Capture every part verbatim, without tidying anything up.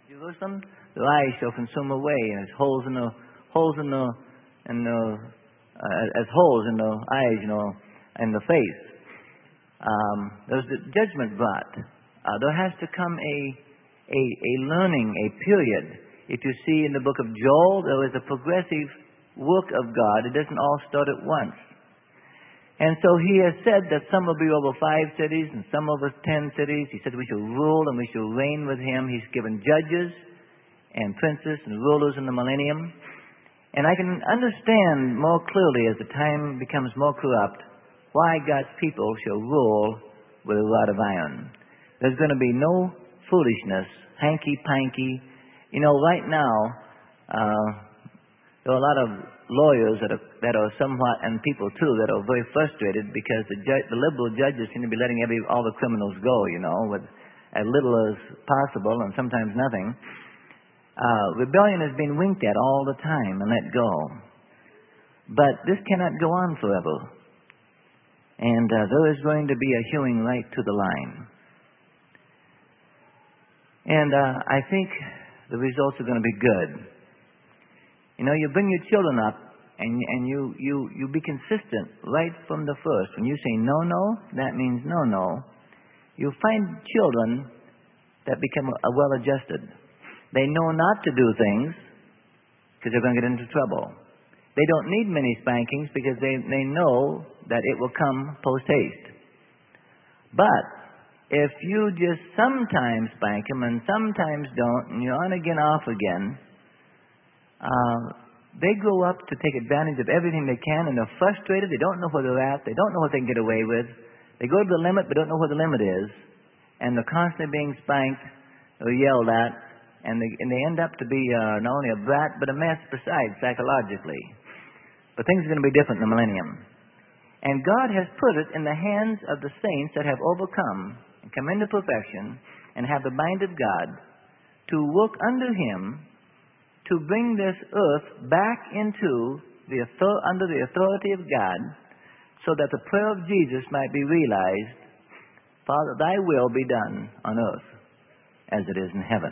Jerusalem, their eyes shall consume away, and as holes in the holes in the in the uh, as holes in the eyes, you know, in the face. Um, there's the judgment brought. Uh, there has to come a a a learning, a period. If you see in the book of Joel, there is a progressive work of God. It doesn't all start at once. And so he has said that some will be over five cities and some over ten cities. He said we shall rule and we shall reign with him. He's given judges and princes and rulers in the millennium. And I can understand more clearly as the time becomes more corrupt why God's people shall rule with a rod of iron. There's going to be no foolishness, hanky-panky. You know, right now, uh, there are a lot of lawyers that are, that are somewhat, and people too, that are very frustrated because the, ju- the liberal judges seem to be letting every, all the criminals go, you know, with as little as possible and sometimes nothing. Uh, rebellion has been winked at all the time and let go. But this cannot go on forever. And uh, there is going to be a hewing right to the line. And uh, I think the results are going to be good. You know, you bring your children up and, and you, you, you be consistent right from the first. When you say no, no, that means no, no. You find children that become uh, well-adjusted. They know not to do things because they're going to get into trouble. They don't need many spankings because they, they know that it will come post-haste. But if you just sometimes spank them and sometimes don't, and you're on again, off again, uh, they grow up to take advantage of everything they can, and they're frustrated. They don't know where they're at. They don't know what they can get away with. They go to the limit but don't know where the limit is, and they're constantly being spanked or yelled at, and they, and they end up to be uh, not only a brat but a mess besides psychologically. But things are going to be different in the millennium. And God has put it in the hands of the saints that have overcome and come into perfection and have the mind of God to work under Him to bring this earth back into the author- under the authority of God so that the prayer of Jesus might be realized, Father, thy will be done on earth as it is in heaven.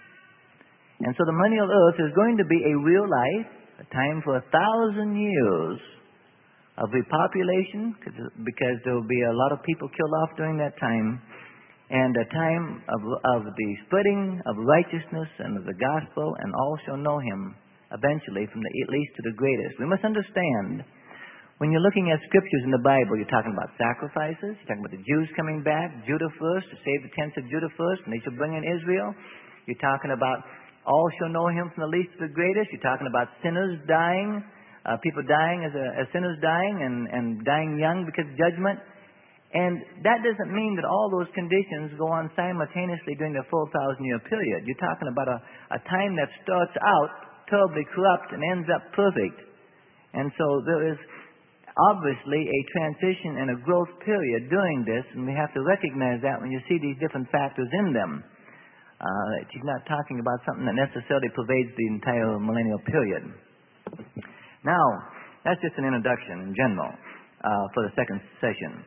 And so the millennial earth is going to be a real life, a time for a thousand years of repopulation, because there will be a lot of people killed off during that time, and a time of, of the spreading of righteousness and of the gospel, and all shall know Him eventually, from the least to the greatest. We must understand, when you're looking at scriptures in the Bible, you're talking about sacrifices, you're talking about the Jews coming back, Judah first, to save the tents of Judah first, and they shall bring in Israel. You're talking about all shall know Him from the least to the greatest. You're talking about sinners dying, uh, people dying as, a, as sinners dying, and, and dying young because of judgment. And that doesn't mean that all those conditions go on simultaneously during the full thousand-year period. You're talking about a, a time that starts out terribly corrupt and ends up perfect. And so there is obviously a transition and a growth period during this, and we have to recognize that when you see these different factors in them. Uh, she's not talking about something that necessarily pervades the entire millennial period. Now, that's just an introduction in general uh, for the second session.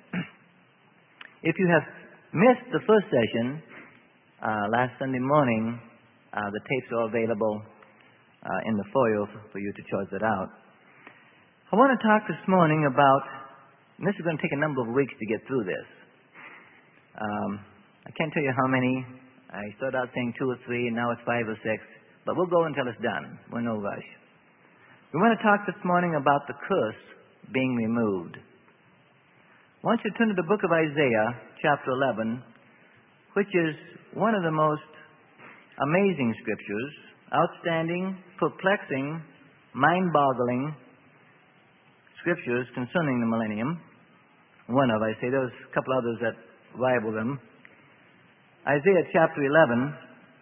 If you have missed the first session, uh, last Sunday morning, uh, the tapes are available uh, in the foyer for you to charge it out. I want to talk this morning about, and this is going to take a number of weeks to get through this. Um, I can't tell you how many. I started out saying two or three, and now it's five or six. But we'll go until it's done. We're in no rush. We want to talk this morning about the curse being removed. I want you to turn to the book of Isaiah, chapter eleven, which is one of the most amazing scriptures, outstanding, perplexing, mind-boggling scriptures concerning the millennium. One of, I say, there's a couple others that rival them. Isaiah chapter eleven.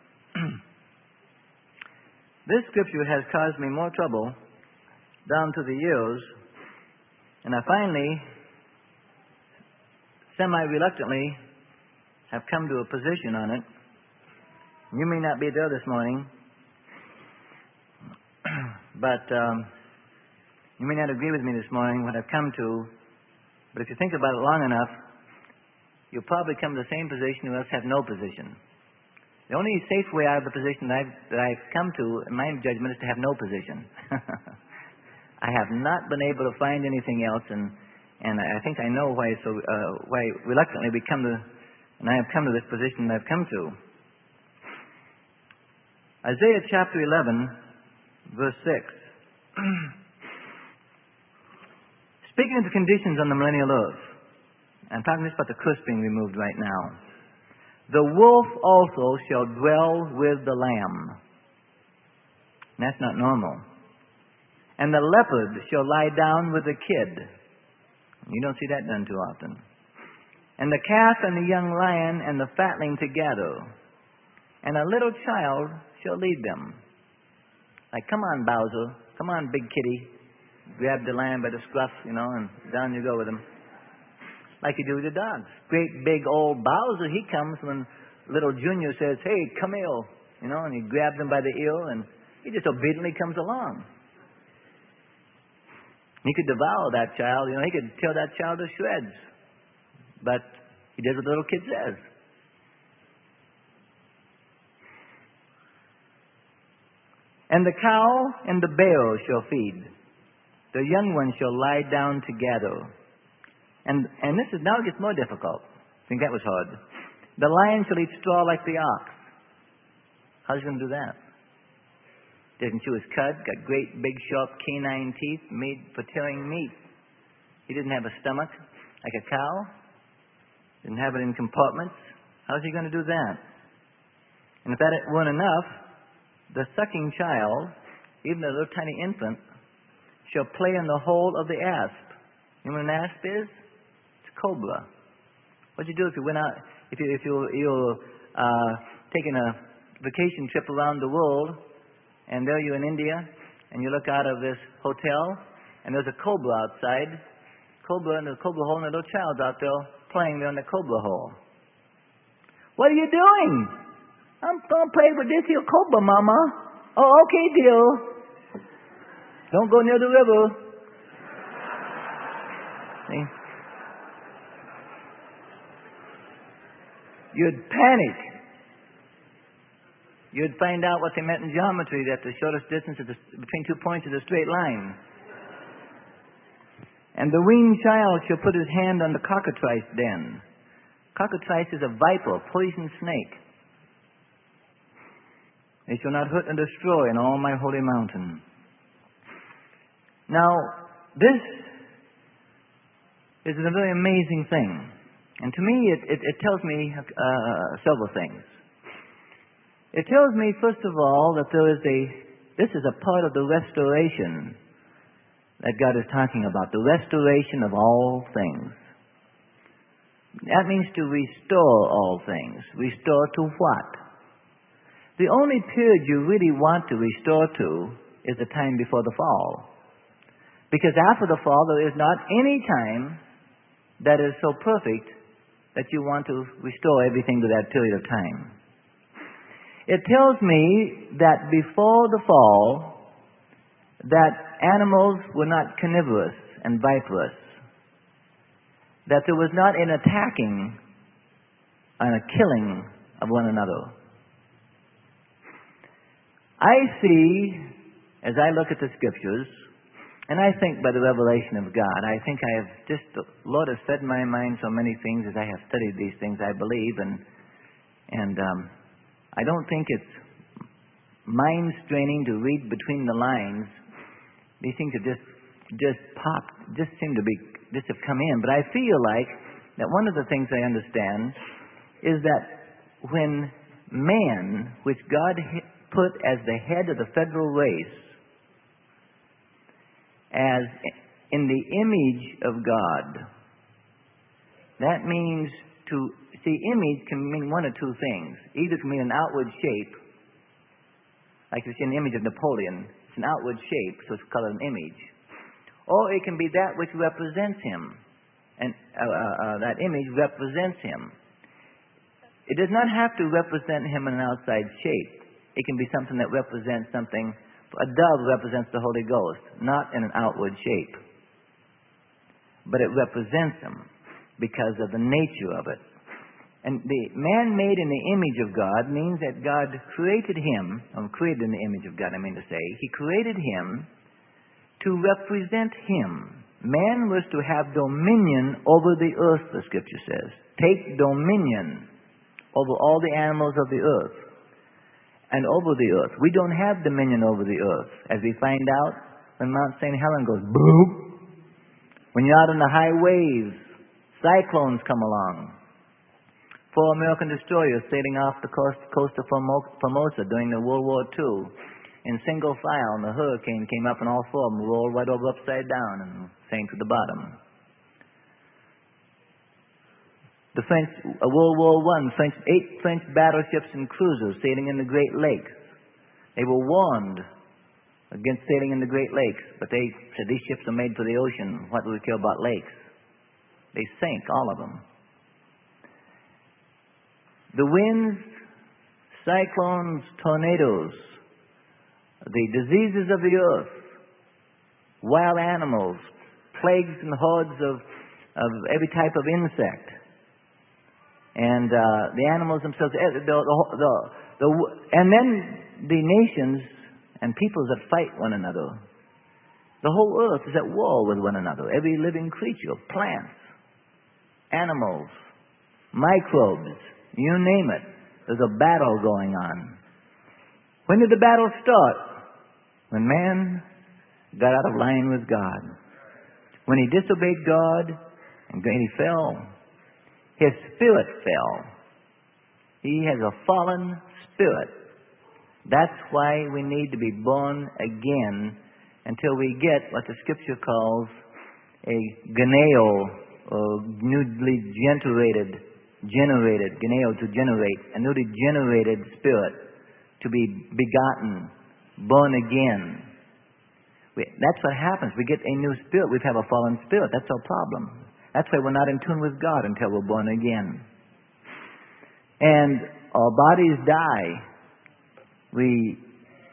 This scripture has caused me more trouble down to the years, and I finally, semi-reluctantly, have come to a position on it. You may not be there this morning, but um, you may not agree with me this morning what I've come to, but if you think about it long enough, you'll probably come to the same position who else have no position. The only safe way out of the position that I've, that I've come to, in my judgment, is to have no position. I have not been able to find anything else, and and I think I know why so uh, why reluctantly we come to, and I have come to this position that I've come to. Isaiah chapter eleven, verse six. Speaking of the conditions on the millennial earth, I'm talking just about the curse being removed right now. The wolf also shall dwell with the lamb. And that's not normal. And the leopard shall lie down with the kid. You don't see that done too often. And the calf and the young lion and the fatling together. And a little child shall lead them. Like, come on, Bowser. Come on, big kitty. Grab the lion by the scruff, you know, and down you go with him. Like you do with the dogs. Great big old Bowser, he comes when little Junior says, hey, come here. You know, and he grabs him by the ear, and he just obediently comes along. He could devour that child. You know, he could tear that child to shreds. But he does what the little kid says. And the cow and the bear shall feed. The young ones shall lie down together. And and this is now it gets more difficult. I think that was hard. The lion shall eat straw like the ox. How's he going to do that? Doesn't chew his cud. Got great big sharp canine teeth made for tearing meat. He didn't have a stomach like a cow. Didn't have it in compartments. How's he going to do that? And if that weren't enough, the sucking child, even a little tiny infant, shall play in the hole of the asp. You know what an asp is? Cobra. What'd you do if you went out, if you if you you're uh, taking a vacation trip around the world, and there you're in India, and you look out of this hotel, and there's a cobra outside, cobra and the cobra hole, and a little child's out there playing there in the cobra hole. What are you doing? I'm gonna play with this here cobra, Mama. Oh, okay, dear. Don't go near the river. See? You'd panic. You'd find out what they meant in geometry, that the shortest distance the, between two points is a straight line. And the weaned child shall put his hand on the cockatrice den. Cockatrice is a viper, poison snake. They shall not hurt and destroy in all my holy mountain. Now, this is a very amazing thing. And to me, it, it, it tells me uh, several things. It tells me, first of all, that there is a, this is a part of the restoration that God is talking about, the restoration of all things. That means to restore all things. Restore to what? The only period you really want to restore to is the time before the fall. Because after the fall, there is not any time that is so perfect that you want to restore everything to that period of time. It tells me that before the fall, that animals were not carnivorous and viperous. That there was not an attacking and a killing of one another. I see, as I look at the Scriptures, and I think by the revelation of God, I think I have just, the Lord has fed my mind so many things as I have studied these things, I believe, and and um, I don't think it's mind-straining to read between the lines. These things have just, just popped, just seem to be, just have come in. But I feel like that one of the things I understand is that when man, which God put as the head of the federal race, as in the image of God. That means to see, image can mean one of two things. Either it can mean an outward shape, like you see an image of Napoleon. It's an outward shape, so it's called an image. Or it can be that which represents him, and uh, uh, uh, that image represents him. It does not have to represent him in an outside shape. It can be something that represents something. A dove represents the Holy Ghost, not in an outward shape. But it represents him because of the nature of it. And the man made in the image of God means that God created him, or created in the image of God, I mean to say. He created him to represent him. Man was to have dominion over the earth, the Scripture says. Take dominion over all the animals of the earth and over the earth. We don't have dominion over the earth, as we find out when Mount Saint Helens goes boom. When you're out on the high waves, cyclones come along. Four American destroyers sailing off the coast, coast of Formosa during the World War Two. In single file, and the hurricane came up and all four of them rolled right over upside down and sank to the bottom. The French, uh, World War One, French, eight French battleships and cruisers sailing in the Great Lakes. They were warned against sailing in the Great Lakes, but they said these ships are made for the ocean. What do we care about lakes? They sank, all of them. The winds, cyclones, tornadoes, the diseases of the earth, wild animals, plagues and hordes of, of every type of insect, and uh, the animals themselves, the, the, the, the, and then the nations and peoples that fight one another. The whole earth is at war with one another. Every living creature, plants, animals, microbes, you name it. There's a battle going on. When did the battle start? When man got out of line with God. When he disobeyed God and he fell. His spirit fell. He has a fallen spirit. That's why we need to be born again until we get what the Scripture calls a geneo, or newly generated generated, geneo, to generate, a newly generated spirit, to be begotten, born again. We, that's what happens. We get a new spirit. We have a fallen spirit. That's our problem. That's why we're not in tune with God until we're born again. And our bodies die. We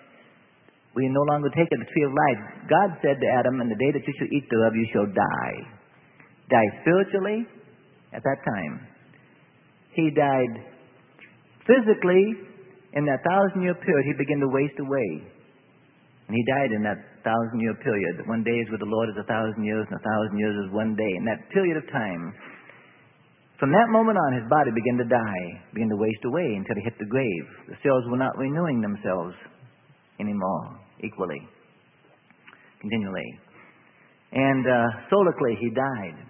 we no longer take of the tree of life. God said to Adam, "In the day that you shall eat thereof, you shall die." Die spiritually at that time. He died physically. In that thousand-year period, he began to waste away. And he died in that thousand-year period. One day is with the Lord is a thousand years, and a thousand years is one day. In that period of time, from that moment on, his body began to die, began to waste away until he hit the grave. The cells were not renewing themselves anymore, equally, continually. And uh, solically, he died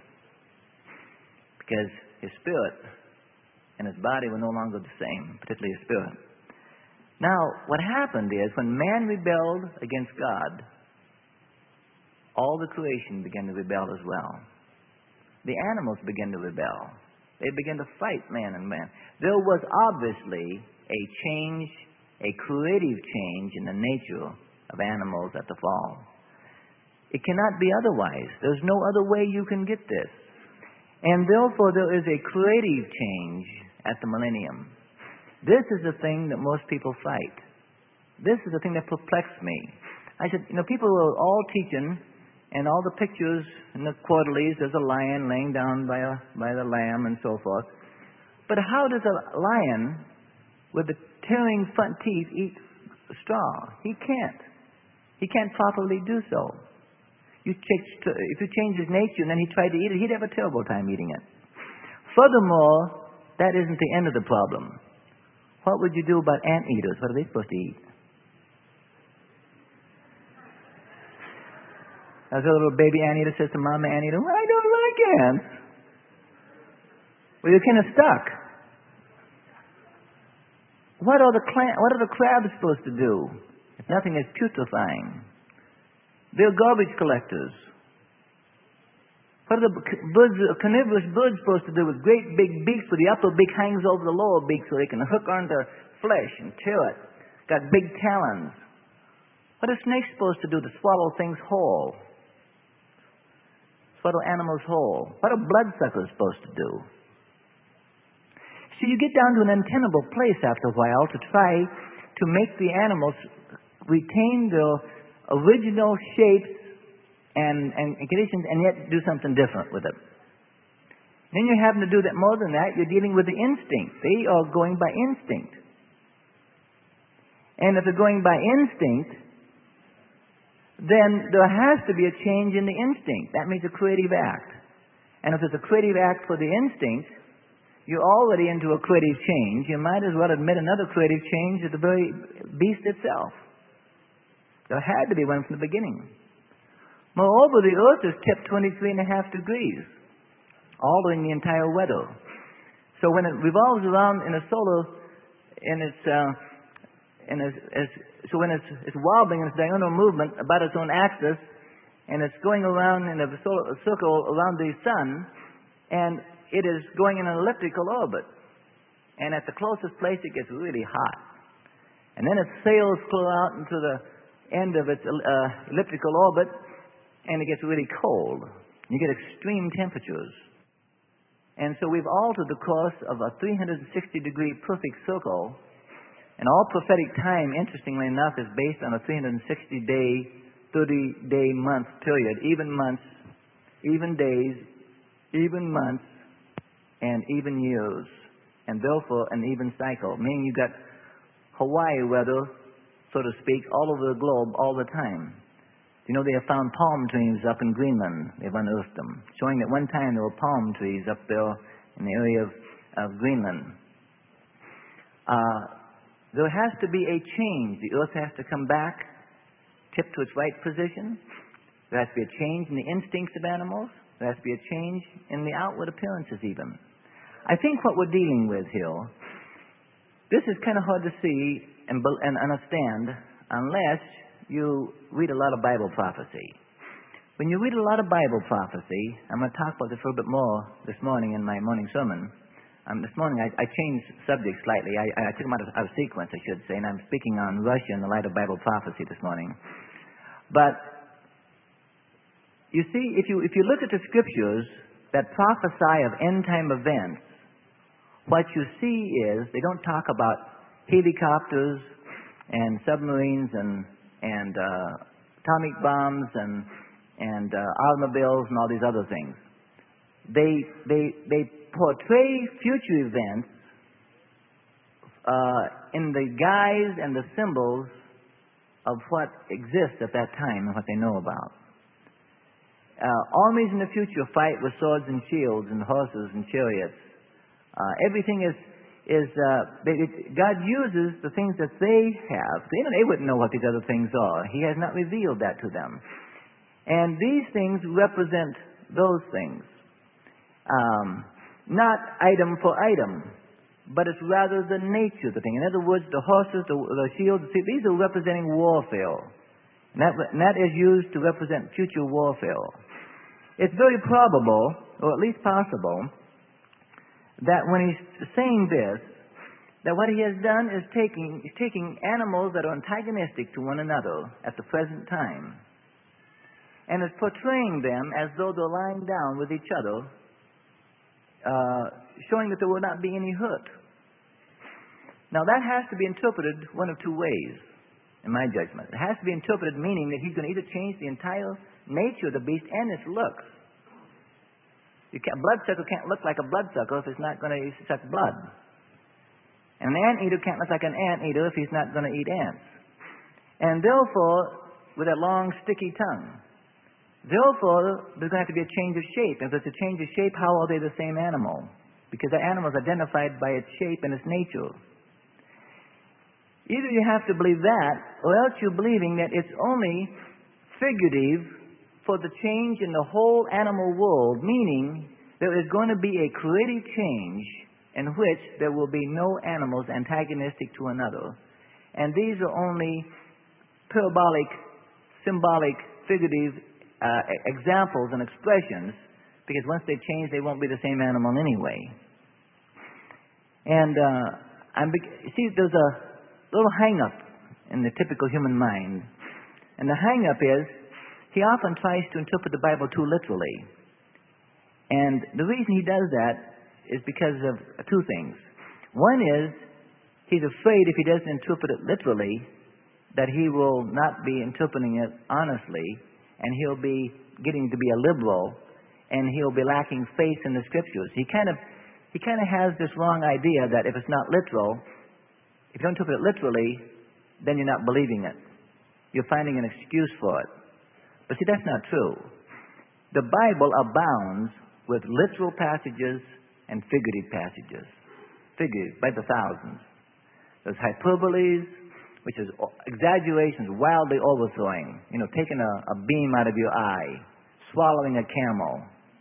because his spirit and his body were no longer the same, particularly his spirit. Now, what happened is when man rebelled against God, all the creation began to rebel as well. The animals began to rebel. They began to fight man and man. There was obviously a change, a creative change in the nature of animals at the fall. It cannot be otherwise. There's no other way you can get this. And therefore, there is a creative change at the millennium. This is the thing that most people fight. This is the thing that perplexed me. I said, you know, people were all teaching, and all the pictures in the quarterlies, there's a lion laying down by a by the lamb and so forth. But how does a lion with the tearing front teeth eat straw? He can't. He can't properly do so. You change, if you change his nature and then he tried to eat it, he'd have a terrible time eating it. Furthermore, that isn't the end of the problem. What would you do about anteaters? What are they supposed to eat? As a little baby anteater says to Mama anteater, "Well, I don't like ants." Well, you're kind of stuck. What are the clam- what are the crabs supposed to do if nothing is putrefying? They're garbage collectors. What are the birds, carnivorous birds supposed to do with great big beaks where the upper beak hangs over the lower beak so they can hook onto flesh and chew it? Got big talons. What are snakes supposed to do to swallow things whole? Swallow animals whole. What are bloodsuckers supposed to do? So you get down to an untenable place after a while to try to make the animals retain their original shapes and, and conditions and yet do something different with it. Then you happen to do that more than that, you're dealing with the instinct. They are going by instinct. And if they're going by instinct, then there has to be a change in the instinct. That means a creative act. And if it's a creative act for the instinct, you're already into a creative change. You might as well admit another creative change to the very beast itself. There had to be one from the beginning. Moreover, the earth is tipped twenty-three and a half degrees, altering the entire weather. So when it revolves around in a solar, in its, uh, in its, its so when it's, it's wobbling in its diurnal movement about its own axis, and it's going around in a solar, a circle around the sun, and it is going in an elliptical orbit. And at the closest place, it gets really hot. And then it sails clear out into the end of its uh, elliptical orbit, and it gets really cold. You get extreme temperatures. And so we've altered the course of a three hundred sixty degree perfect circle. And all prophetic time, interestingly enough, is based on a three hundred sixty day, thirty day month period. Even months, even days, even months, and even years. And therefore an even cycle. Meaning you got Hawaii weather, so to speak, all over the globe all the time. You know, they have found palm trees up in Greenland. They've unearthed them, showing that one time there were palm trees up there in the area of, of Greenland. Uh, there has to be a change. The earth has to come back, tipped to its right position. There has to be a change in the instincts of animals. There has to be a change in the outward appearances even. I think what we're dealing with here, this is kind of hard to see and, and understand unless you read a lot of Bible prophecy. When you read a lot of Bible prophecy, I'm going to talk about this a little bit more this morning in my morning sermon. Um, this morning I, I changed subjects slightly. I, I took them out of, out of sequence, I should say, and I'm speaking on Russia in the light of Bible prophecy this morning. But you see, if you if you look at the scriptures that prophesy of end-time events, what you see is they don't talk about helicopters and submarines and and uh, atomic bombs and and uh, automobiles and all these other things. They they they portray future events uh, in the guise and the symbols of what exists at that time and what they know about. Uh, armies in the future fight with swords and shields and horses and chariots. Uh, everything is is uh, they, it, God uses the things that they have. They, they wouldn't know what these other things are. He has not revealed that to them. And these things represent those things. Um, not item for item, but it's rather the nature of the thing. In other words, the horses, the, the shields, see, these are representing warfare. And that, and that is used to represent future warfare. It's very probable, or at least possible, that when he's saying this, that what he has done is taking, he's taking animals that are antagonistic to one another at the present time and is portraying them as though they're lying down with each other, uh, showing that there will not be any hurt. Now that has to be interpreted one of two ways, in my judgment. It has to be interpreted meaning that he's going to either change the entire nature of the beast and its looks. You can't, a bloodsucker can't look like a bloodsucker if it's not going to suck blood. And an anteater can't look like an anteater if he's not going to eat ants. And therefore, with a long, sticky tongue. Therefore, there's going to have to be a change of shape. If there's a change of shape, how are they the same animal? Because the animal is identified by its shape and its nature. Either you have to believe that, or else you're believing that it's only figurative for the change in the whole animal world, meaning there is going to be a creative change in which there will be no animals antagonistic to another. And these are only parabolic, symbolic, figurative uh, examples and expressions, because once they change, they won't be the same animal anyway. And uh, I'm be- see, there's a little hang-up in the typical human mind. And the hang-up is, he often tries to interpret the Bible too literally. And the reason he does that is because of two things. One is, he's afraid if he doesn't interpret it literally, that he will not be interpreting it honestly, and he'll be getting to be a liberal, and he'll be lacking faith in the Scriptures. He kind of he kind of has this wrong idea that if it's not literal, if you don't interpret it literally, then you're not believing it. You're finding an excuse for it. But see, that's not true. The Bible abounds with literal passages and figurative passages. Figurative, by the thousands. There's hyperboles, which is exaggerations, wildly overthrowing. You know, taking a, a beam out of your eye, swallowing a camel.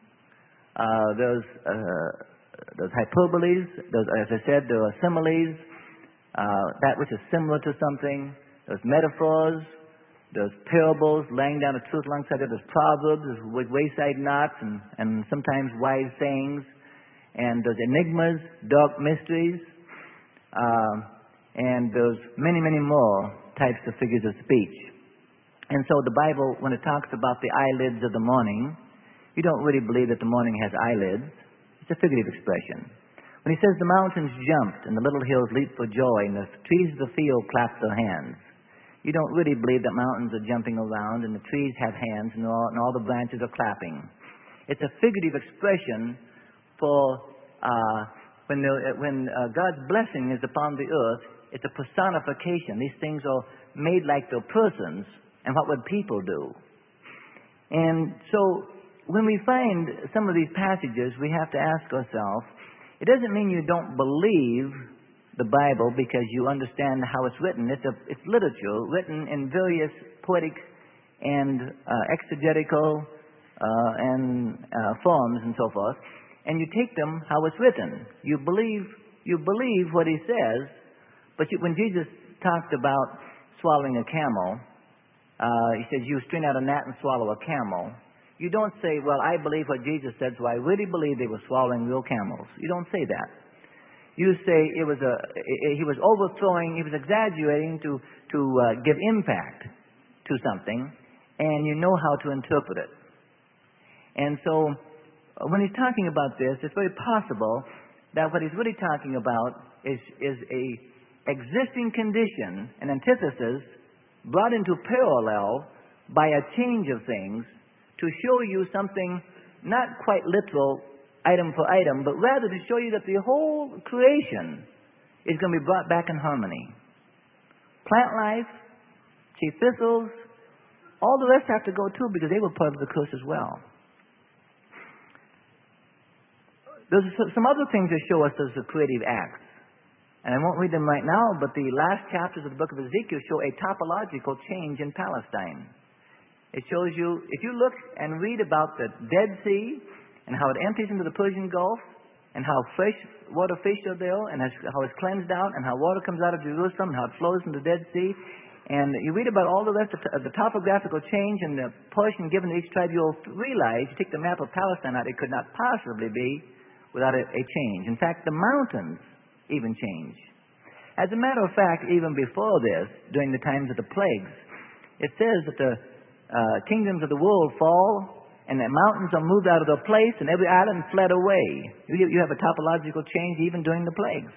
Uh, there's, uh, there's hyperboles. There's, as I said, there are similes. Uh, that which is similar to something. There's metaphors. There's parables, laying down the truth alongside it. There's proverbs, there's wayside knots, and, and sometimes wise sayings. And there's enigmas, dark mysteries. Uh, and there's many, many more types of figures of speech. And so the Bible, when it talks about the eyelids of the morning, you don't really believe that the morning has eyelids. It's a figurative expression. When he says the mountains jumped and the little hills leaped for joy and the trees of the field clapped their hands, you don't really believe that mountains are jumping around and the trees have hands and all, and all the branches are clapping. It's a figurative expression for uh, when, the, when uh, God's blessing is upon the earth. It's a personification. These things are made like they're persons, and what would people do? And so when we find some of these passages, we have to ask ourselves, it doesn't mean you don't believe the Bible because you understand how it's written. It's, a, it's literature written in various poetic and uh, exegetical uh, and uh, forms and so forth, and you take them how it's written. You believe, you believe what he says. But you, when Jesus talked about swallowing a camel, uh, he says, you strain out a gnat and swallow a camel. You don't say, well, I believe what Jesus said, so I really believe they were swallowing real camels. You don't say that. You say it was a, he was overthrowing, he was exaggerating to, to uh, give impact to something, and you know how to interpret it. And so when he's talking about this, it's very possible that what he's really talking about is, is a existing condition, an antithesis, brought into parallel by a change of things to show you something not quite literal, item for item, but rather to show you that the whole creation is going to be brought back in harmony. Plant life, chief thistles, all the rest have to go too because they were part of the curse as well. There's some other things that show us there's a creative act. And I won't read them right now, but the last chapters of the book of Ezekiel show a topological change in Palestine. It shows you, if you look and read about the Dead Sea and how it empties into the Persian Gulf and how fresh water fish are there and how it's cleansed out and how water comes out of Jerusalem and how it flows into the Dead Sea, and you read about all the rest of the topographical change and the portion given to each tribe, you'll realize, you take the map of Palestine out, it could not possibly be without a, a change. In fact, the mountains even change. As a matter of fact, even before this, during the times of the plagues, it says that the uh, kingdoms of the world fall and the mountains are moved out of their place and every island fled away. You, you have a topological change even during the plagues.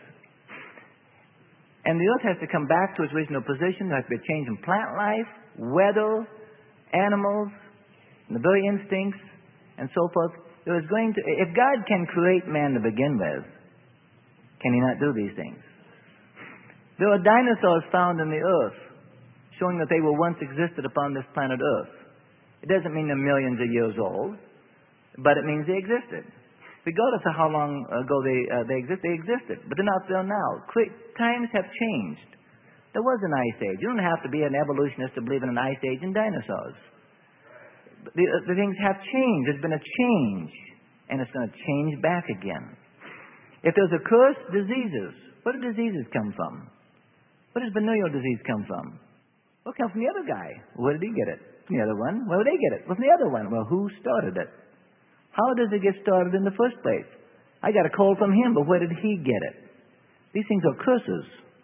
And the earth has to come back to its original position. There has to be a change in plant life, weather, animals, and the very instincts, and so forth. There is going to, if God can create man to begin with, can he not do these things? There are dinosaurs found in the earth, showing that they were once existed upon this planet Earth. It doesn't mean they're millions of years old, but it means they existed. Regardless of how long ago they uh, they exist, they existed, but they're not there now. Quick, times have changed. There was an ice age. You don't have to be an evolutionist to believe in an ice age and dinosaurs. The, uh, the things have changed. There's been a change, and it's going to change back again. If there's a curse, diseases. Where do diseases come from? Where does venereal disease come from? Well, it comes from the other guy. Where did he get it? From the other one. Where did they get it? Well, from the other one. Well, who started it? How does it get started in the first place? I got a cold from him, but where did he get it? These things are curses.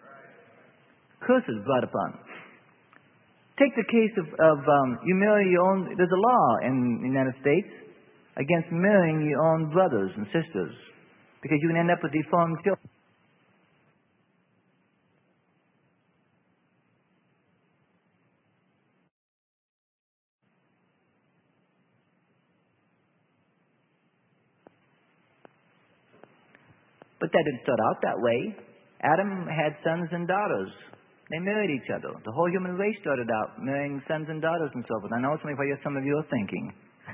Curses brought upon. Take the case of, of um, you marry your own. There's a law in the United States against marrying your own brothers and sisters because you can end up with deformed children. But that didn't start out that way. Adam had sons and daughters. They married each other. The whole human race started out marrying sons and daughters and so forth. I know it's only what some of you are thinking.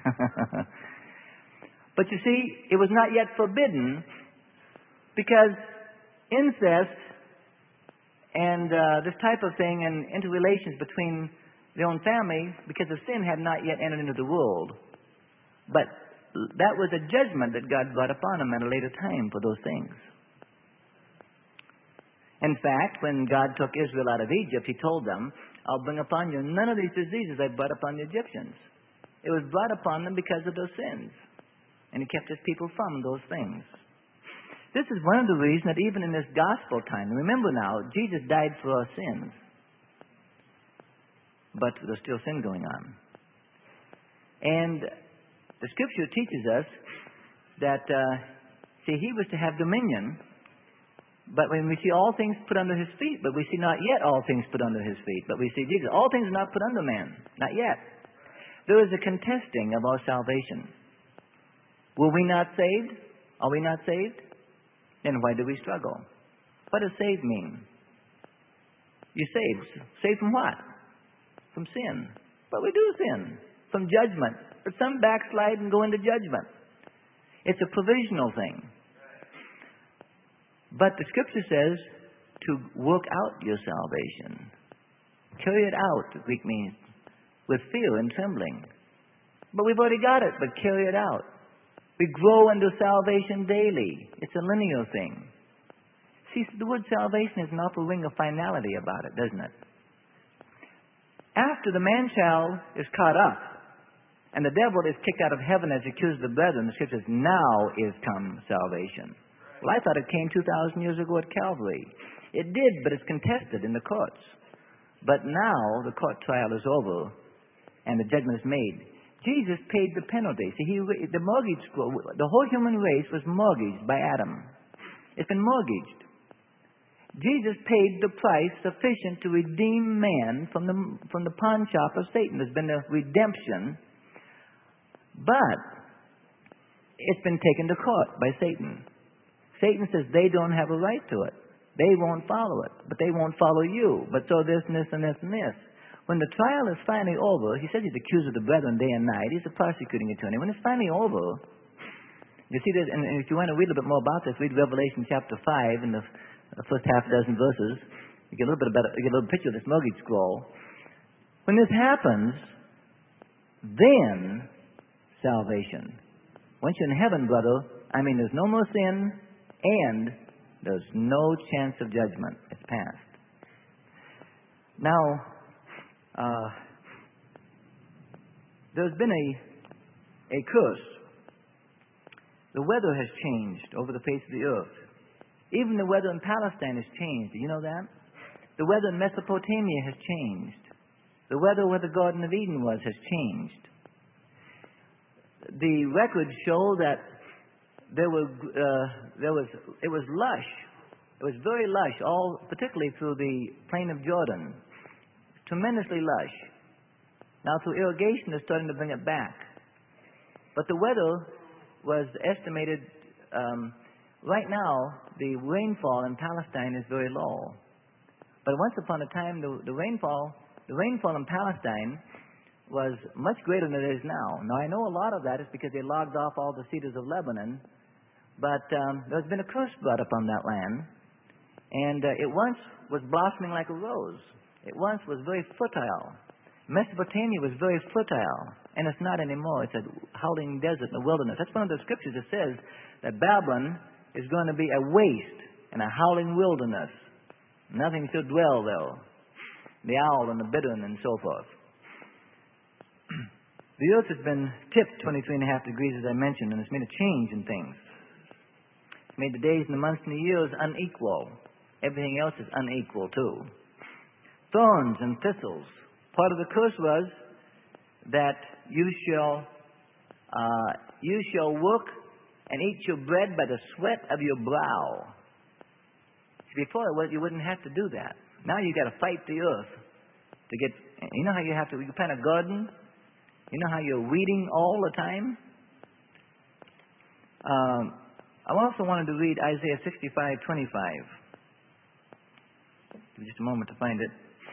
But you see, it was not yet forbidden because incest and uh, this type of thing and interrelations between their own family, because of sin, had not yet entered into the world. But that was a judgment that God brought upon them at a later time for those things. In fact, when God took Israel out of Egypt, He told them, I'll bring upon you none of these diseases I brought upon the Egyptians. It was brought upon them because of those sins. And He kept His people from those things. This is one of the reasons that even in this gospel time, remember now, Jesus died for our sins. But there's still sin going on. And the Scripture teaches us that, uh, see, He was to have dominion. But when we see all things put under His feet, but we see not yet all things put under His feet, but we see Jesus. All things are not put under man. Not yet. There is a contesting of our salvation. Were we not saved? Are we not saved? Then why do we struggle? What does saved mean? You're saved. Saved from what? From sin. But we do sin. From judgment. But some backslide and go into judgment. It's a provisional thing. But the Scripture says to work out your salvation. Carry it out, the Greek means, with fear and trembling. But we've already got it, but carry it out. We grow into salvation daily. It's a linear thing. See, the word salvation has an awful ring of finality about it, doesn't it? After the man-child is caught up, and the devil is kicked out of heaven as accused of the brethren, the Scripture says, now is come salvation. Well, I thought it came two thousand years ago at Calvary. It did, but it's contested in the courts. But now the court trial is over and the judgment is made. Jesus paid the penalty. See, he, the mortgage, the whole human race was mortgaged by Adam. It's been mortgaged. Jesus paid the price sufficient to redeem man from the, from the pawn shop of Satan. There's been a redemption, but it's been taken to court by Satan. Satan says they don't have a right to it. They won't follow it. But they won't follow you. But so this and this and this and this. When the trial is finally over, he says he's accused of the brethren day and night. He's a prosecuting attorney. When it's finally over, you see this, and if you want to read a little bit more about this, read Revelation chapter five in the first half dozen verses. You get a little bit better, you get a little picture of this mortgage scroll. When this happens, then salvation. Once you're in heaven, brother, I mean, there's no more sin. And there's no chance of judgment. It's past. Now, uh, there's been a, a curse. The weather has changed over the face of the earth. Even the weather in Palestine has changed. Do you know that? The weather in Mesopotamia has changed. The weather where the Garden of Eden was has changed. The records show that There were, uh, there was, it was lush. It was very lush, all particularly through the plain of Jordan. Tremendously lush. Now through irrigation, they're starting to bring it back. But the weather was estimated, um, right now, the rainfall in Palestine is very low. But once upon a time, the, the rainfall, the rainfall in Palestine was much greater than it is now. Now I know a lot of that is because they logged off all the cedars of Lebanon. But um, there's been a curse brought upon that land. And uh, it once was blossoming like a rose. It once was very fertile. Mesopotamia was very fertile. And it's not anymore. It's a howling desert and a wilderness. That's one of the scriptures that says that Babylon is going to be a waste and a howling wilderness. Nothing shall dwell there. The owl and the bittern and so forth. The earth has been tipped twenty-three and a half degrees, as I mentioned, and it's made a change in things. It's made the days and the months and the years unequal. Everything else is unequal, too. Thorns and thistles. Part of the curse was that you shall uh, you shall work and eat your bread by the sweat of your brow. Before you wouldn't have to do that. Now you got to fight the earth to get. You know how you have to. You plant a garden. You know how you're weeding all the time. Um, I also wanted to read Isaiah sixty-five twenty-five. Give me just a moment to find it.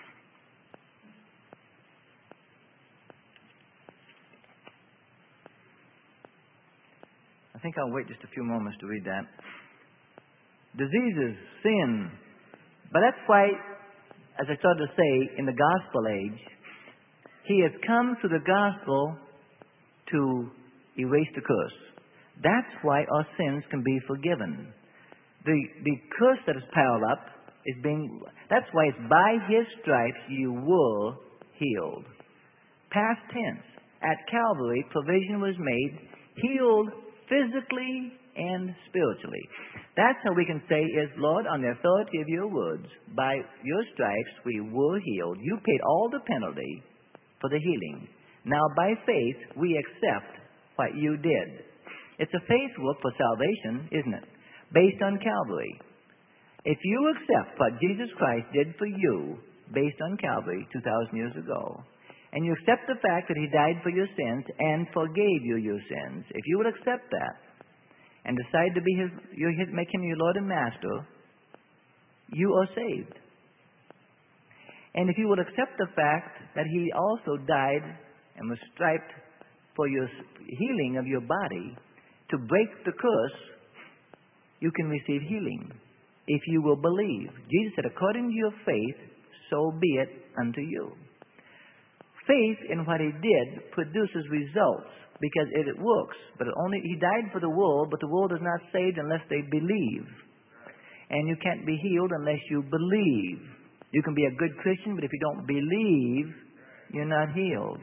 I think I'll wait just a few moments to read that. Diseases, sin. But that's why, as I started to say, in the gospel age, He has come through the gospel to erase the curse. That's why our sins can be forgiven. The, the curse that is piled up is being... That's why it's by His stripes you were healed. Past tense. At Calvary, provision was made, healed physically and spiritually. That's how we can say is, Lord, on the authority of your words, by your stripes we were healed. You paid all the penalty for the healing. Now by faith we accept what you did. It's a faith work for salvation, isn't it? Based on Calvary. If you accept what Jesus Christ did for you, based on Calvary two thousand years ago, and you accept the fact that He died for your sins and forgave you your sins, if you would accept that and decide to be His, your, his, make Him your Lord and Master, you are saved. And if you would accept the fact that He also died and was striped for your healing of your body, to break the curse, you can receive healing if you will believe. Jesus said, according to your faith, so be it unto you. Faith in what He did produces results because it, it works. But it only He died for the world, but the world is not saved unless they believe. And you can't be healed unless you believe. You can be a good Christian, but if you don't believe, you're not healed.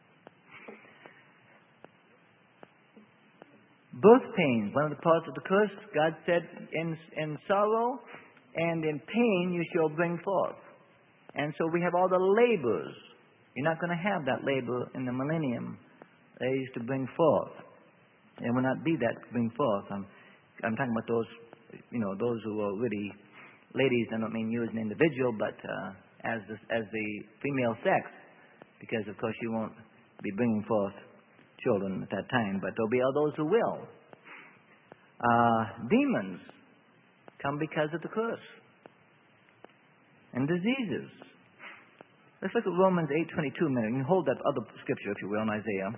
Birth pains, one of the parts of the curse, God said, in, in sorrow and in pain you shall bring forth. And so we have all the labors. You're not going to have that labor in the millennium. They used to bring forth. There will not be that bring forth. I'm, I'm talking about those, you know, those who are really ladies. I don't mean you as an individual, but uh, as the, as the female sex, because of course you won't be bringing forth children at that time, but there'll be all those who will. Uh, demons come because of the curse. And diseases. Let's look at Romans eight twenty-two a minute. You can hold that other scripture, if you will, in Isaiah.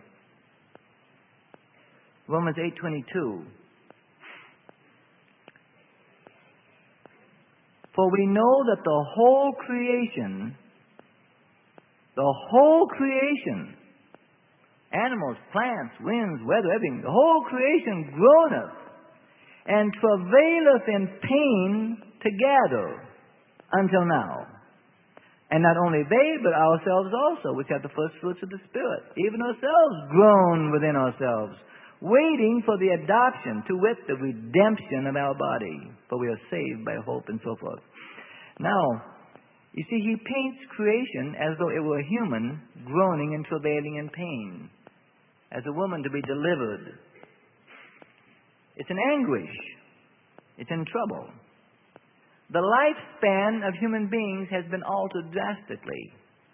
Romans eight twenty-two. For we know that the whole creation, the whole creation, animals, plants, winds, weather, everything, the whole creation groaneth and travaileth in pain together until now. And not only they, but ourselves also, which have the first fruits of the Spirit, even ourselves groan within ourselves, waiting for the adoption, to wit, the redemption of our body, for we are saved by hope and so forth. Now, you see, He paints creation as though it were a human groaning and travailing in pain, as a woman to be delivered. It's an anguish. It's in trouble. The lifespan of human beings has been altered drastically.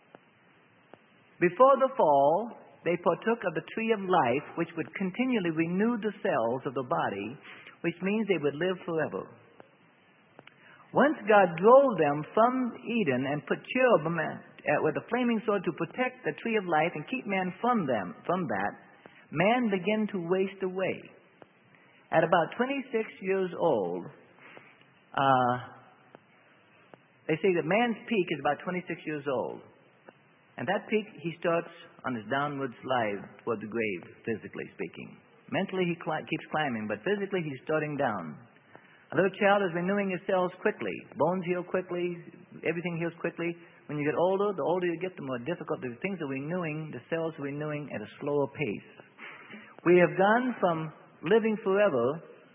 Before the fall, they partook of the tree of life, which would continually renew the cells of the body, which means they would live forever. Once God drove them from Eden and put cherubim with a flaming sword to protect the tree of life and keep man from them, from that, man began to waste away. At about twenty-six years old, uh, they say that man's peak is about twenty-six years old. And that peak, he starts on his downward slide toward the grave, physically speaking. Mentally, he cli- keeps climbing, but physically, he's starting down. A little child is renewing his cells quickly. Bones heal quickly. Everything heals quickly. When you get older, the older you get, the more difficult. The things are renewing, the cells are renewing at a slower pace. We have gone from living forever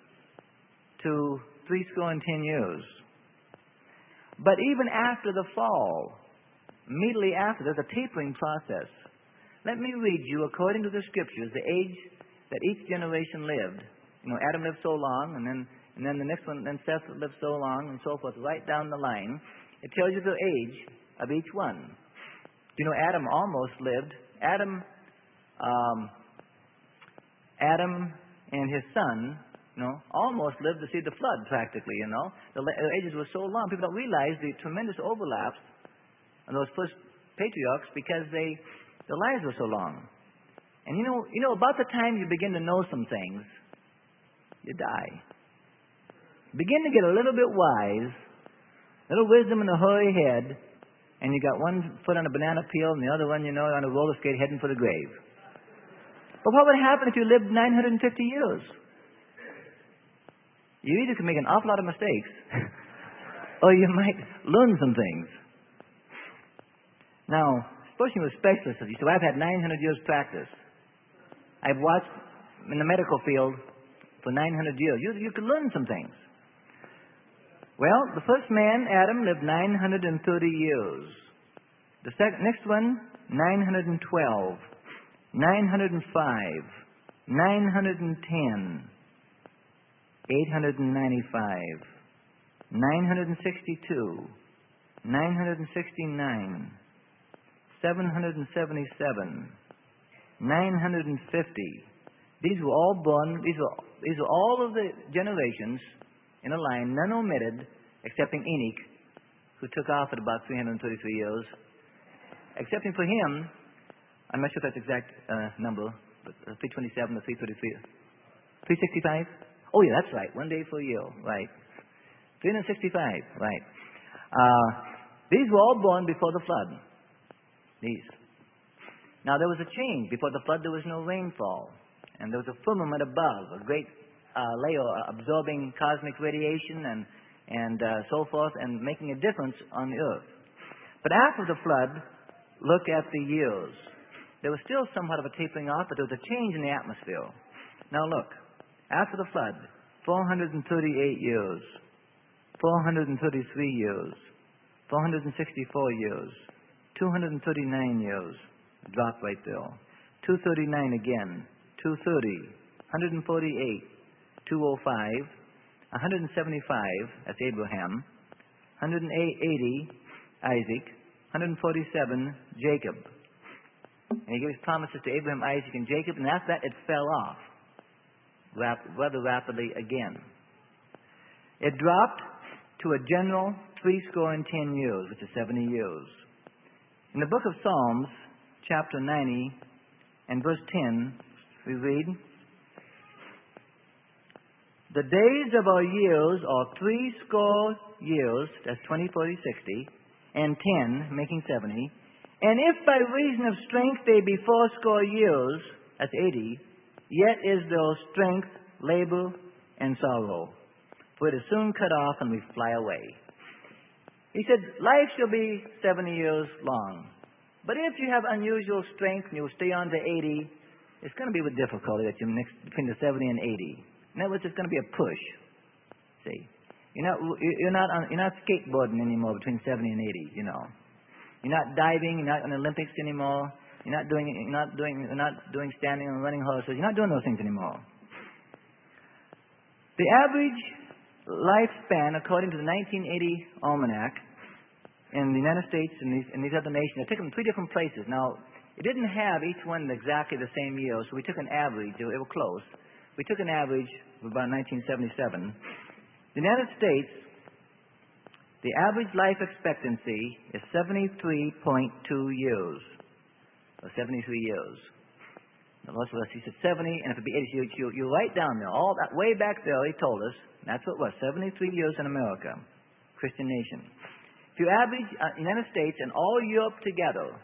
to three score and ten years. But even after the fall, immediately after, there's a tapering process. Let me read you, according to the Scriptures, the age that each generation lived. You know, Adam lived so long, and then and then the next one, then Seth lived so long, and so forth, right down the line. It tells you the age of each one. You know, Adam almost lived. Adam, um, Adam and his son you know, almost lived to see the flood practically, you know. The, the ages were so long. People don't realize the tremendous overlaps on those first patriarchs because they, their lives were so long. And you know, you know, about the time you begin to know some things, you die. Begin to get a little bit wise, a little wisdom in the hoary head, and you got one foot on a banana peel and the other one, you know, on a roller skate heading for the grave. But what would happen if you lived nine hundred fifty years? You either can make an awful lot of mistakes, or you might learn some things. Now, speaking with specialists, you say, well, I've had nine hundred years practice. I've watched in the medical field for nine hundred years. You, you can learn some things. Well, the first man, Adam, lived nine hundred thirty years. The second, next one, nine hundred twelve, nine hundred five, nine hundred ten, eight hundred ninety-five, nine hundred sixty-two, nine hundred sixty-nine, seven hundred seventy-seven, nine hundred fifty. These were all born, these were, these were all of the generations in a line, none omitted, excepting Enoch, who took off at about three hundred thirty-three years. Excepting for him, I'm not sure if that's the exact uh, number, but uh, three twenty-seven or three thirty-three. three sixty-five? Oh, yeah, that's right. One day for a year, right. three hundred sixty-five, right. Uh, these were all born before the flood. These. Now, there was a change. Before the flood, there was no rainfall. And there was a firmament above, a great uh, layer absorbing cosmic radiation and, and uh, so forth, and making a difference on the earth. But after the flood, look at the years. There was still somewhat of a tapering off, but there was a change in the atmosphere. Now, look. After the flood, four hundred thirty-eight years, four hundred thirty-three years, four hundred sixty-four years, two hundred thirty-nine years, drop right there. two hundred thirty-nine again, two hundred thirty, one hundred forty-eight, two hundred five, one hundred seventy-five, that's Abraham, one hundred eighty, Isaac, one hundred forty-seven, Jacob. And he gave his promises to Abraham, Isaac, and Jacob, and after that it fell off. Rap- rather rapidly again. It dropped to a general three score and ten years, which is seventy years. In the book of Psalms, chapter ninety and verse ten, we read, the days of our years are three score years, that's twenty, forty, sixty, and ten, making seventy. And if by reason of strength they be fourscore years, that's eighty, yet is there strength, labor, and sorrow, for it is soon cut off and we fly away. He said, life shall be seventy years long. But if you have unusual strength and you stay on to eighty, it's going to be with difficulty that you're mixed between the seventy and eighty. In other words, it's going to be a push. See, you're not you're not on, you're not skateboarding anymore between seventy and eighty. You know, you're not diving. You're not in the Olympics anymore. You're not doing you're not doing you're not doing standing and running horses. You're not doing those things anymore. The average lifespan, according to the nineteen eighty almanac, in the United States and these, and these other nations, I took them three different places. Now, it didn't have each one exactly the same year, so we took an average. They were close. We took an average of about nineteen seventy-seven. The United States, the average life expectancy is seventy-three point two years. Or seventy-three years. Now, most of us, he said seventy, and if it be eighty, you, you, you write down there. All that way back there, he told us, and that's what it was, seventy-three years in America, Christian nation. If you average uh, United States and all Europe together,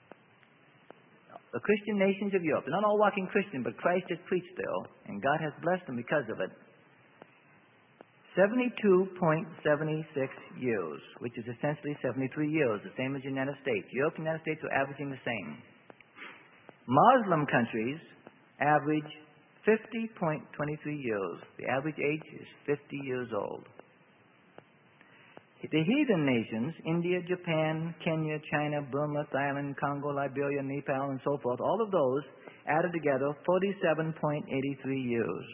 the Christian nations of Europe, they're not all walking Christian, but Christ has preached there, and God has blessed them because of it. seventy-two point seven six years, which is essentially seventy-three years, the same as the United States. Europe and the United States are averaging the same. Muslim countries average fifty point two three years. The average age is fifty years old. The heathen nations, India, Japan, Kenya, China, Burma, Thailand, Congo, Liberia, Nepal, and so forth, all of those added together, forty-seven point eight three years.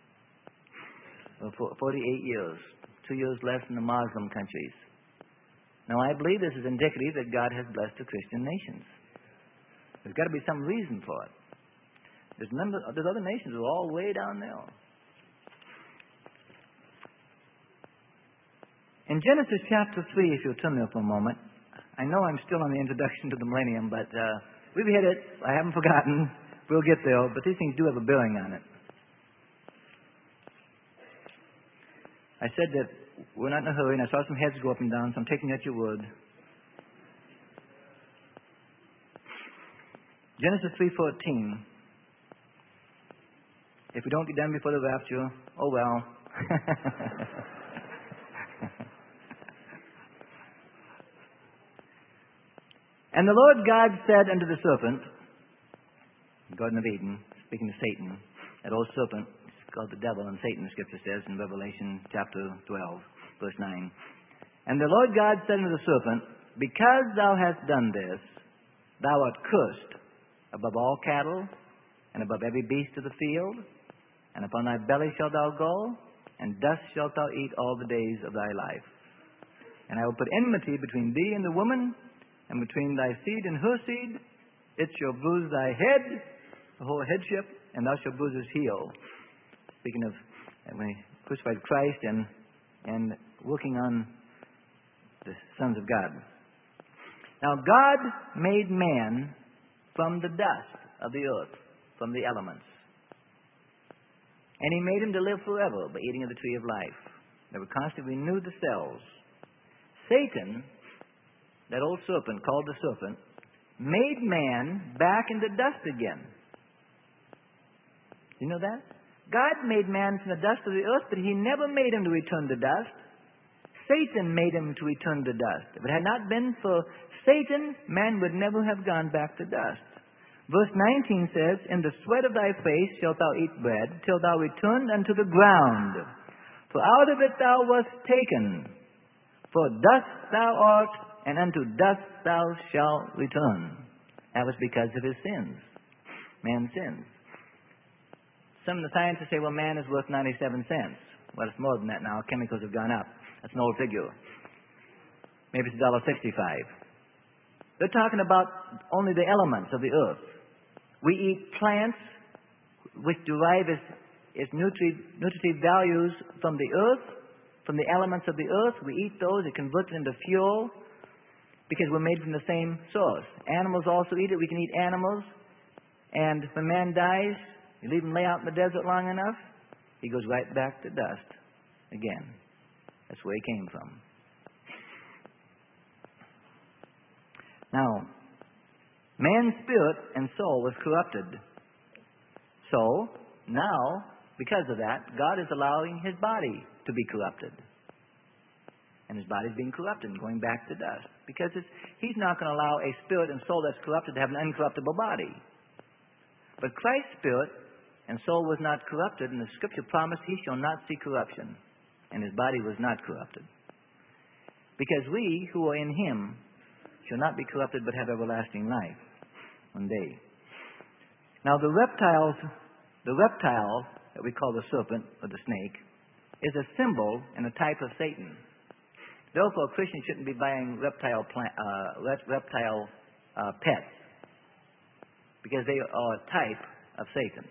forty-eight years. Two years less than the Muslim countries. Now, I believe this is indicative that God has blessed the Christian nations. There's got to be some reason for it. There's, number, there's other nations who are all way down there. In Genesis chapter three, if you'll turn there for a moment, I know I'm still on the introduction to the millennium, but uh, we've hit it. I haven't forgotten. We'll get there, but these things do have a bearing on it. I said that we're not in a hurry, and I saw some heads go up and down, so I'm taking you at your word. Genesis three fourteen. If we don't get done before the rapture, oh well. And the Lord God said unto the serpent, Garden of Eden, speaking to Satan, that old serpent, it's called the devil, and Satan, the Scripture says in Revelation chapter twelve, verse nine. And the Lord God said unto the serpent, Because thou hast done this, thou art cursed above all cattle, and above every beast of the field, and upon thy belly shalt thou go, and dust shalt thou eat all the days of thy life. And I will put enmity between thee and the woman, and between thy seed and her seed. It shall bruise thy head, the whole headship, and thou shalt bruise his heel. Speaking of when he crucified Christ and and working on the sons of God. Now God made man from the dust of the earth, from the elements. And he made him to live forever by eating of the tree of life. They would constantly renew the cells. Satan, that old serpent called the serpent, made man back into dust again. You know that? God made man from the dust of the earth, but he never made him to return to dust. Satan made him to return to dust. If it had not been for Satan, man would never have gone back to dust. Verse nineteen says, In the sweat of thy face shalt thou eat bread, till thou return unto the ground. For out of it thou wast taken. For dust thou art, and unto dust thou shalt return. That was because of his sins. Man's sins. Some of the scientists say, well, man is worth ninety-seven cents. Well, it's more than that now. Chemicals have gone up. That's an old figure. Maybe it's one dollar sixty-five. They're talking about only the elements of the earth. We eat plants which derive its, its nutri- nutritive values from the earth, from the elements of the earth. We eat those. It converts it into fuel because we're made from the same source. Animals also eat it. We can eat animals. And when man dies, you leave him lay out in the desert long enough, he goes right back to dust again. That's where he came from. Now, man's spirit and soul was corrupted. So, now, because of that, God is allowing his body to be corrupted. And his body's being corrupted and going back to dust. Because it's, he's not going to allow a spirit and soul that's corrupted to have an uncorruptible body. But Christ's spirit and soul was not corrupted, and the Scripture promised he shall not see corruption. And his body was not corrupted. Because we who are in him shall not be corrupted but have everlasting life one day. Now the reptiles, the reptile that we call the serpent or the snake is a symbol and a type of Satan. Therefore, Christians shouldn't be buying reptile plant, uh, reptile uh, pets because they are a type of Satan.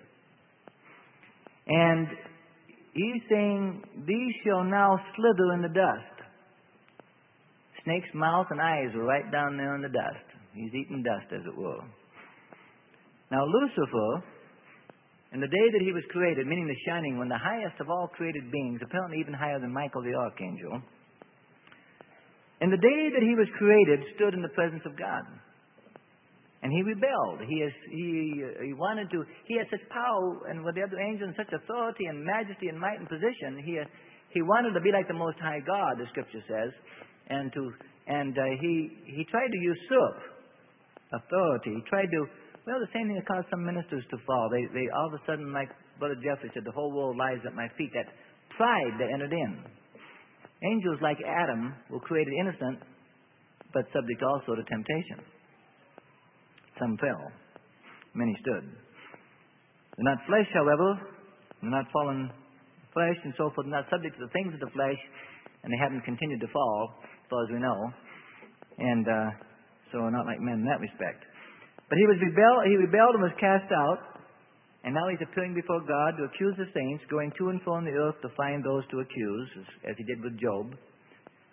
And he's saying, these shall now slither in the dust. Snake's mouth and eyes are right down there in the dust. He's eating dust, as it were. Now, Lucifer, in the day that he was created, meaning the shining one, the highest of all created beings, apparently even higher than Michael the Archangel, in the day that he was created, stood in the presence of God. And he rebelled. He, is, he, he wanted to, he had such power, and with the other angels, and such authority and majesty and might and position, he, he wanted to be like the Most High God, the Scripture says, and to, and uh, he, he tried to usurp authority. He tried to, well, the same thing that caused some ministers to fall. They, they all of a sudden, like Brother Jeffrey said, the whole world lies at my feet. That pride that entered in. Angels like Adam were created innocent, but subject also to temptation. Some fell. Many stood. They're not flesh, however. They're not fallen flesh and so forth. They're not subject to the things of the flesh, and they haven't continued to fall, as far as we know. And uh, so not like men in that respect. But he was rebel. He rebelled and was cast out. And now he's appearing before God to accuse the saints, going to and fro on the earth to find those to accuse, as, as he did with Job.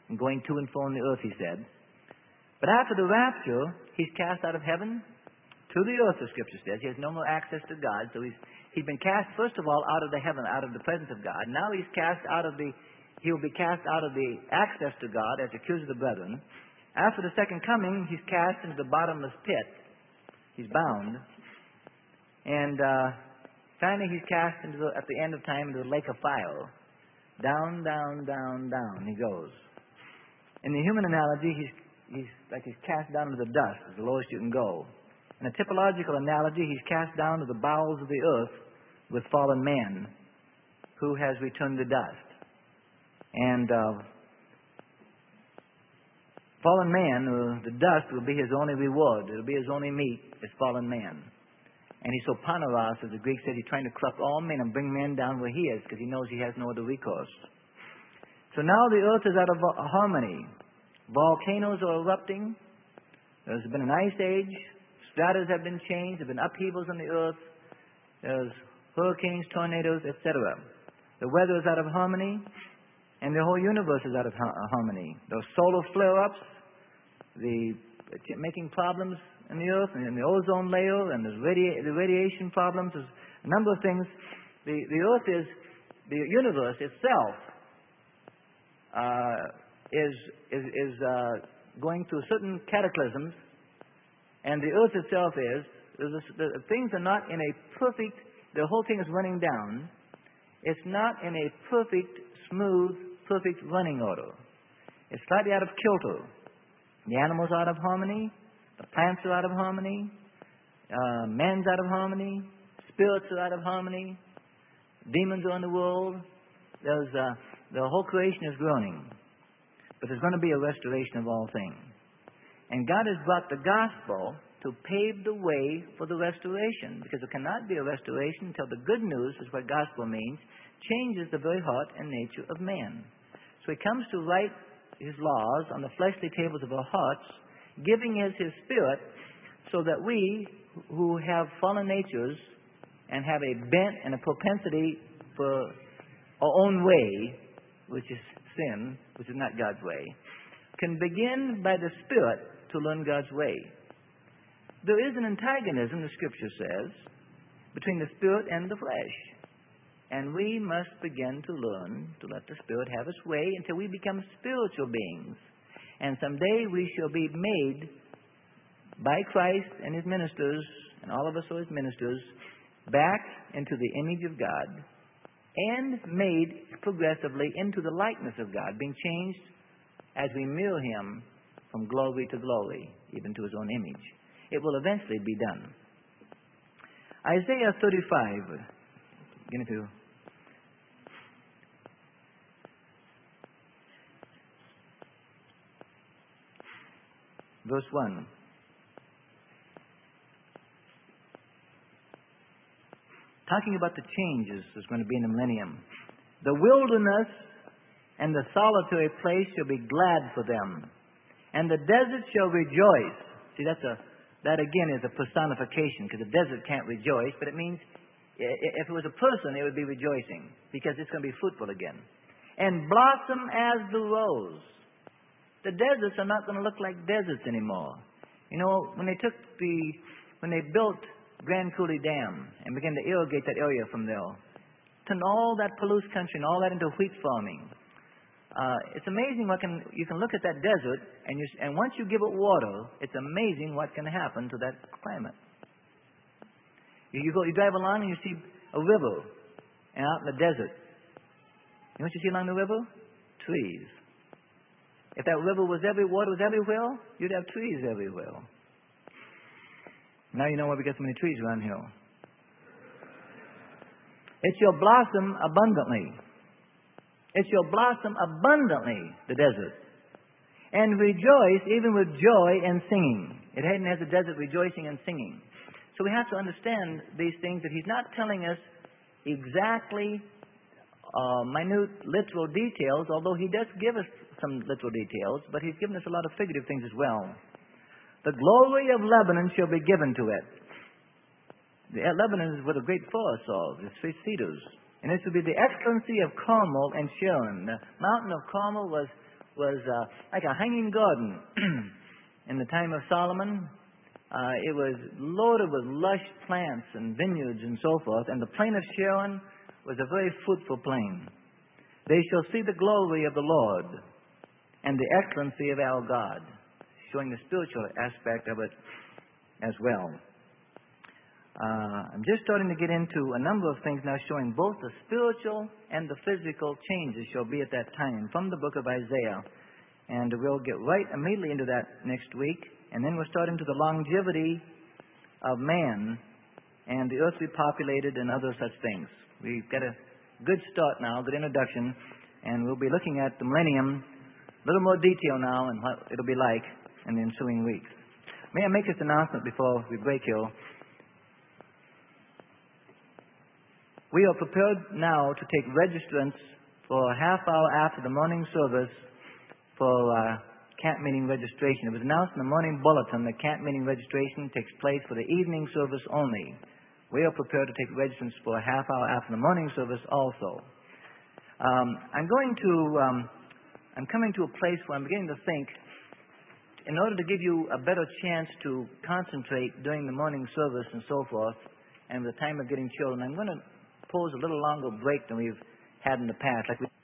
and going to and fro on the earth, he said. But after the rapture, he's cast out of heaven to the earth, the Scripture says. He has no more access to God. So he's, he's been cast, first of all, out of the heaven, out of the presence of God. Now he's cast out of the, he will be cast out of the access to God as accuser of the brethren. After the second coming, he's cast into the bottomless pit. He's bound. And uh, finally he's cast into the, at the end of time into the lake of fire. Down, down, down, down he goes. In the human analogy, he's, he's like he's cast down to the dust, is the lowest you can go. In a typological analogy, he's cast down to the bowels of the earth with fallen man, who has returned to dust. And uh, fallen man, uh, the dust, will be his only reward. It will be his only meat, is fallen man. And he's so paneros, as the Greek said, he's trying to corrupt all men and bring men down where he is, because he knows he has no other recourse. So now the earth is out of harmony. Volcanoes are erupting. There's been an ice age. Stratas have been changed. There have been upheavals on the earth. There's hurricanes, tornadoes, et cetera. The weather is out of harmony, and the whole universe is out of harmony. There's solar flare-ups, the making problems in the earth, and in the ozone layer, and there's radi- the radiation problems. There's a number of things. The, the earth is, the universe itself uh, is, is, is uh, going through certain cataclysms. And the earth itself is, a, the things are not in a perfect, the whole thing is running down. It's not in a perfect, smooth, perfect running order. It's slightly out of kilter. The animals are out of harmony. The plants are out of harmony. Uh, man's out of harmony. Spirits are out of harmony. Demons are in the world. There's, uh, the whole creation is groaning. But there's going to be a restoration of all things. And God has brought the gospel to pave the way for the restoration, because there cannot be a restoration until the good news, is what gospel means, changes the very heart and nature of man. So he comes to write his laws on the fleshly tables of our hearts, giving us his Spirit, so that we who have fallen natures and have a bent and a propensity for our own way, which is sin, which is not God's way, can begin by the Spirit to learn God's way. There is an antagonism, the Scripture says, between the Spirit and the flesh. And we must begin to learn to let the Spirit have its way until we become spiritual beings. And someday we shall be made by Christ and his ministers, and all of us are his ministers, back into the image of God, and made progressively into the likeness of God, being changed as we mirror him from glory to glory, even to his own image. It will eventually be done. Isaiah thirty-five, beginning to verse one. Talking about the changes that's going to be in the millennium. The wilderness and the solitary place shall be glad for them, and the desert shall rejoice. See, that's a that again is a personification, because the desert can't rejoice, but it means if it was a person, it would be rejoicing, because it's going to be fruitful again. And blossom as the rose. The deserts are not going to look like deserts anymore. You know, when they took the, when they built Grand Coulee Dam and began to irrigate that area from there, turned all that Palouse country and all that into wheat farming. Uh, it's amazing what can you can look at that desert, and you and once you give it water, it's amazing what can happen to that climate. You, you go, you drive along and you see a river, and out in the desert, you know what you see along the river? Trees. If that river was every water was everywhere, you'd have trees everywhere. Now you know why we get so many trees around here. It shall blossom abundantly. It shall blossom abundantly, the desert, and rejoice even with joy and singing. It hadn't has the desert rejoicing and singing. So we have to understand these things, that he's not telling us exactly uh, minute literal details, although he does give us some literal details, but he's given us a lot of figurative things as well. The glory of Lebanon shall be given to it. The, uh, Lebanon is what a great forest of, the three cedars. And this would be the excellency of Carmel and Sharon. The mountain of Carmel was, was uh, like a hanging garden. In the time of Solomon, uh, it was loaded with lush plants and vineyards and so forth, and the plain of Sharon was a very fruitful plain. They shall see the glory of the Lord and the excellency of our God, showing the spiritual aspect of it as well. Uh, I'm just starting to get into a number of things now showing both the spiritual and the physical changes shall be at that time from the book of Isaiah. And we'll get right immediately into that next week. And then we'll start into the longevity of man and the earthly populated and other such things. We've got a good start now, good introduction. And we'll be looking at the millennium, a little more detail now and what it'll be like in the ensuing weeks. May I make this announcement before we break here? We are prepared now to take registrants for a half hour after the morning service for uh, camp meeting registration. It was announced in the morning bulletin that camp meeting registration takes place for the evening service only. We are prepared to take registrants for a half hour after the morning service also. Um, I'm going to, um, I'm coming to a place where I'm beginning to think, in order to give you a better chance to concentrate during the morning service and so forth, and the time of getting children, I'm going to pose a little longer break than we've had in the past. Like we